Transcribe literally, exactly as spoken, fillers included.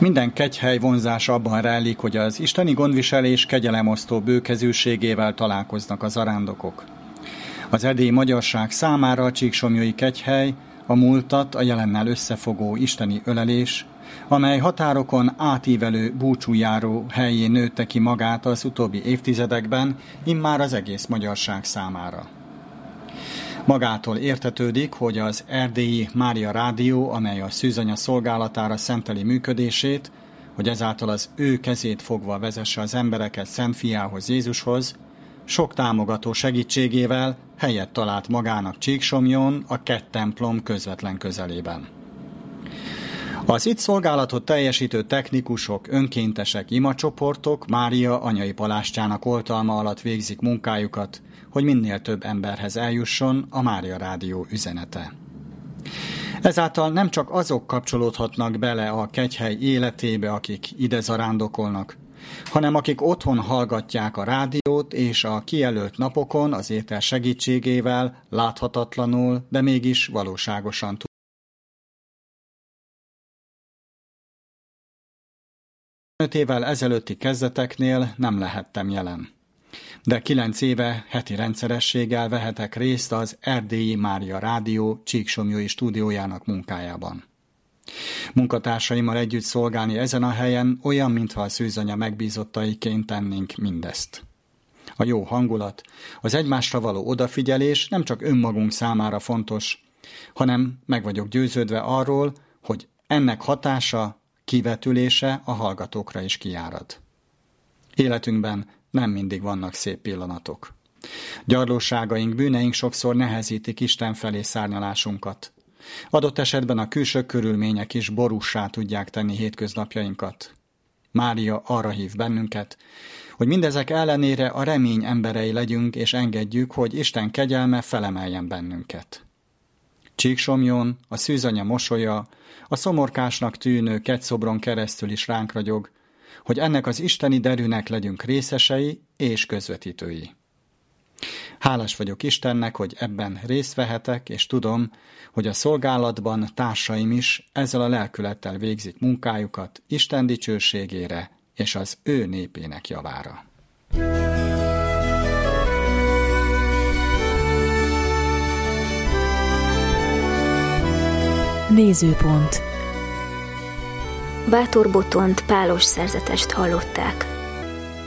Minden kegyhely vonzása abban rejlik, hogy az isteni gondviselés kegyelemosztó bőkezűségével találkoznak a zarándokok. Az erdélyi magyarság számára a csíksomlyói kegyhely a múltat a jelennel összefogó isteni ölelés, amely határokon átívelő búcsújáró helyén nőtte ki magát az utóbbi évtizedekben, immár az egész magyarság számára. Magától értetődik, hogy az erdélyi Mária Rádió, amely a szűzanya szolgálatára szenteli működését, hogy ezáltal az ő kezét fogva vezesse az embereket Szent Fiához, Jézushoz, sok támogató segítségével helyet talált magának Csíksomlyon, a Kett templom közvetlen közelében. Az itt szolgálatot teljesítő technikusok, önkéntesek, imacsoportok Mária anyai palástjának oltalma alatt végzik munkájukat, hogy minél több emberhez eljusson a Mária Rádió üzenete. Ezáltal nem csak azok kapcsolódhatnak bele a kegyhely életébe, akik ide zarándokolnak, hanem akik otthon hallgatják a rádiót, és a kijelölt napokon az éter segítségével láthatatlanul, de mégis valóságosan tudják. Öt évvel ezelőtti kezdeteknél nem lehettem jelen, de kilenc éve heti rendszerességgel vehetek részt az erdélyi Mária Rádió csíksomlyói stúdiójának munkájában. Munkatársaimmal együtt szolgálni ezen a helyen olyan, mintha a szűzanya megbízottaiként tennénk mindezt. A jó hangulat, az egymásra való odafigyelés nem csak önmagunk számára fontos, hanem meg vagyok győződve arról, hogy ennek hatása, kivetülése a hallgatókra is kijárad. Életünkben nem mindig vannak szép pillanatok. Gyarlóságaink, bűneink sokszor nehezítik Isten felé szárnyalásunkat. Adott esetben a külső körülmények is borússá tudják tenni hétköznapjainkat. Mária arra hív bennünket, hogy mindezek ellenére a remény emberei legyünk, és engedjük, hogy Isten kegyelme felemeljen bennünket. Csíksomlyon a szűzanya mosolya, a szomorkásnak tűnő kettszobron keresztül is ránk ragyog, hogy ennek az isteni derűnek legyünk részesei és közvetítői. Hálás vagyok Istennek, hogy ebben részt vehetek, és tudom, hogy a szolgálatban társaim is ezzel a lelkülettel végzik munkájukat Isten dicsőségére és az ő népének javára. Nézőpont. Bátor Botont pálos szerzetest hallották.